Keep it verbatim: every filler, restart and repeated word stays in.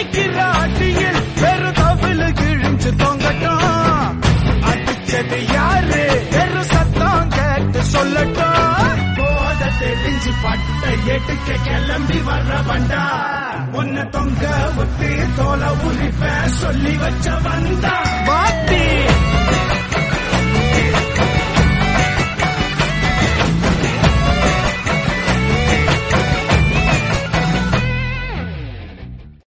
அடிக்கிற அடியில் வெறும் தவிழு கிழிஞ்சு தொங்கட்டும். அடிச்சது யாரு வெறும் சத்தம் கேட்டு சொல்லட்டும். போத தெரிஞ்சு பட்ட எடுக்க கிளம்பி வர்ற வண்டா. உன்னை தொங்க விட்டு தோலை உரிப்ப சொல்லி வச்ச வந்தா. பாட்டி